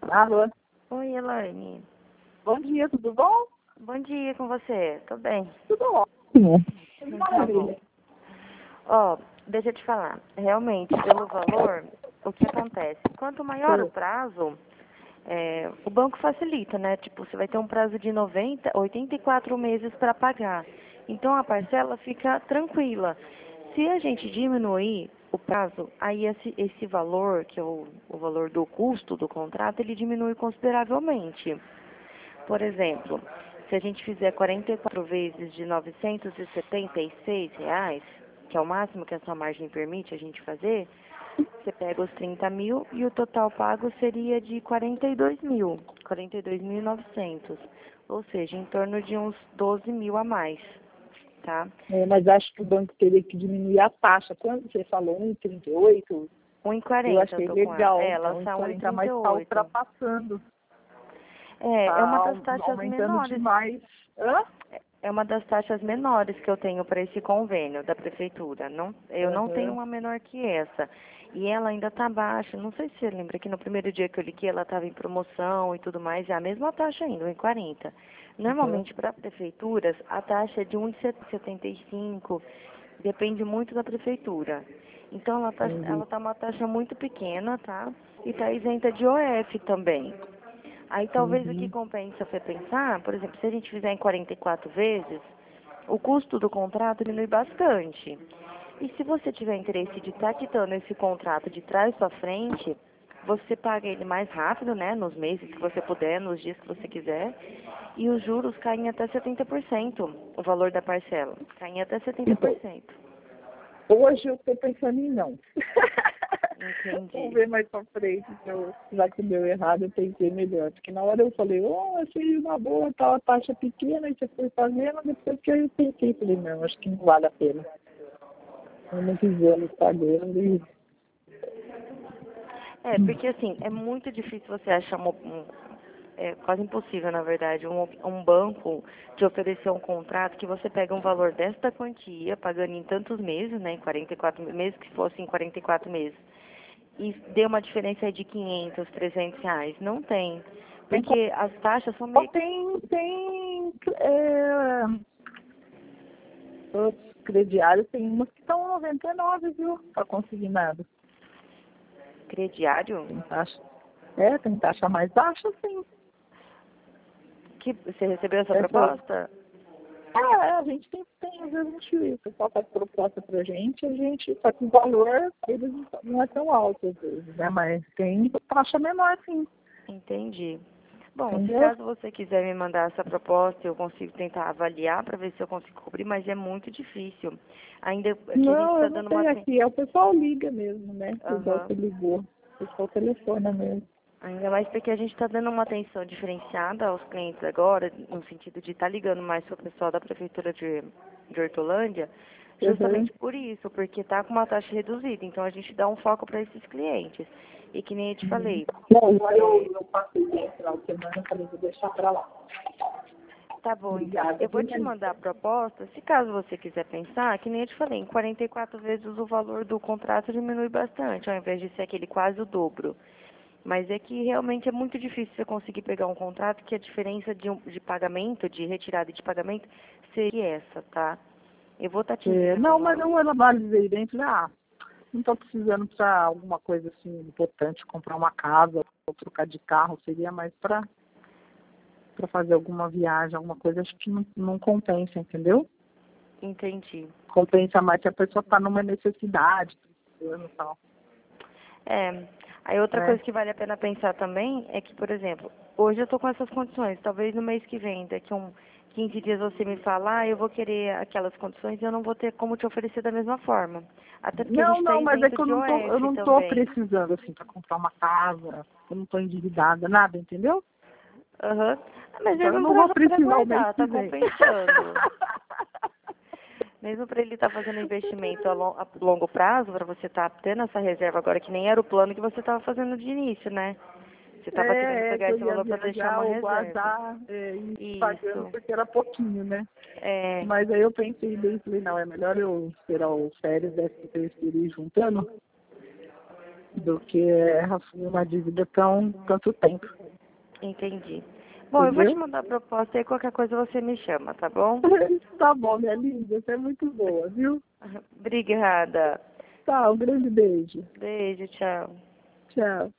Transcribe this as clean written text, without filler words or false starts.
Alô? Oi, Elaine. Bom dia, tudo bom? Bom dia com você. Tô bem. Tudo ótimo. Tá bom. Ó, deixa eu te falar. Realmente, pelo valor, o que acontece? Quanto maior o prazo, o banco facilita, né? Tipo, você vai ter um prazo de 84 meses para pagar. Então, a parcela fica tranquila. Se a gente diminuir o prazo, aí esse valor, que é o valor do custo do contrato, ele diminui consideravelmente. Por exemplo, se a gente fizer 44 vezes de R$ 976, que é o máximo que a sua margem permite a gente fazer, você pega os 30 mil e o total pago seria de 42 mil, 42.900, ou seja, em torno de uns 12 mil a mais, tá? Mas acho que o banco teria que diminuir a taxa. Quando você falou 1,38, eu 1,40 achei eu tô com ela. legal. Ela Então, está 1,40, mas está 1,38. ultrapassando. É uma das taxas Aumentando menores. demais. Hã? É uma das taxas menores que eu tenho para esse convênio da prefeitura. Eu não tenho uma menor que essa. E ela ainda está baixa. Não sei se você lembra que no primeiro dia que eu liguei ela estava em promoção e tudo mais. É a mesma taxa ainda, 1,40. Normalmente para prefeituras a taxa é de 1,75. Depende muito da prefeitura. Então ela tá uma taxa muito pequena, tá? E está isenta de OF também. Aí talvez o que compensa você pensar, por exemplo, se a gente fizer em 44 vezes, o custo do contrato diminui bastante. E se você tiver interesse de estar quitando esse contrato de trás para frente, você paga ele mais rápido, né, nos meses que você puder, nos dias que você quiser, e os juros caem até 70%, o valor da parcela, caem até 70%. Hoje eu estou pensando em não. Entendi. Vamos ver mais pra frente. Já que deu errado, eu pensei melhor. Porque na hora eu falei, achei uma boa, tal, a taxa pequena, e você foi fazendo, depois que eu pensei, falei, não, acho que não vale a pena. Eu não anos pagando e... Porque assim, é muito difícil você achar é quase impossível, na verdade, um banco te oferecer um contrato que você pega um valor desta quantia, pagando em tantos meses, né, em 44 meses, que fosse em 44 meses, e dê uma diferença de 500, 300 reais. Não tem. Porque as taxas são meio... Os crediários tem umas que estão 99, viu? Para consignado. Crediário? Tem taxa. Tem taxa mais baixa, sim. Que você recebeu essa proposta? A gente tem às vezes o pessoal faz proposta pra gente, só que o valor eles não é tão alto às vezes, né? Mas tem taxa menor, sim. Entendi. Bom, Entendeu? se caso você quiser me mandar essa proposta, eu consigo tentar avaliar para ver se eu consigo cobrir, mas é muito difícil. Ainda que a gente Não, está eu não dando tenho aqui. O pessoal liga mesmo, né? Igual você ligou. O pessoal telefona mesmo. Ainda mais porque a gente está dando uma atenção diferenciada aos clientes agora, no sentido de estar ligando mais para o pessoal da prefeitura de Hortolândia, justamente por isso, porque está com uma taxa reduzida. Então a gente dá um foco para esses clientes. E que nem eu te falei. Não, eu passei bem final de semana, eu falei, vou deixar para lá. Tá bom, Obrigada, então. Eu vou te mandar a proposta, se caso você quiser pensar, que nem eu te falei, em 44 vezes o valor do contrato diminui bastante, ao invés de ser aquele quase o dobro. Mas é que realmente é muito difícil você conseguir pegar um contrato que a diferença de pagamento, de retirada de pagamento, seria essa, tá? Eu vou estar te enviando. Não, mas eu analisei dentro, não estou precisando para alguma coisa assim importante, comprar uma casa ou trocar de carro, seria mais para fazer alguma viagem, alguma coisa, acho que não compensa, entendeu? Entendi. Compensa mais se a pessoa está numa necessidade, precisando e tal. Aí outra coisa que vale a pena pensar também é que, por exemplo, hoje eu estou com essas condições, talvez no mês que vem, daqui a 15 dias você me falar, eu vou querer aquelas condições e eu não vou ter como te oferecer da mesma forma. Até porque a gente tá mas é que eu não tô também. precisando, assim, para comprar uma casa, eu não tô endividada, nada, entendeu? Mas então, eu mesmo não vou pra precisar o mês guardar, que tá vem. compensando. Mesmo para ele estar fazendo investimento a longo prazo, para você estar tendo essa reserva agora, que nem era o plano que você estava fazendo de início, né? Você estava querendo pegar esse valor para deixar uma reserva. Guardar, e pagando porque era pouquinho, né? Mas aí eu pensei bem, falei, não, é melhor eu esperar o férias, 13º e ir juntando. do que assumir uma dívida tanto tempo. Entendi. Bom, eu vou Entendeu? te mandar a proposta e qualquer coisa você me chama, tá bom? Tá bom, minha linda, você é muito boa, viu? Obrigada. Tá, um grande beijo. Beijo, tchau. Tchau.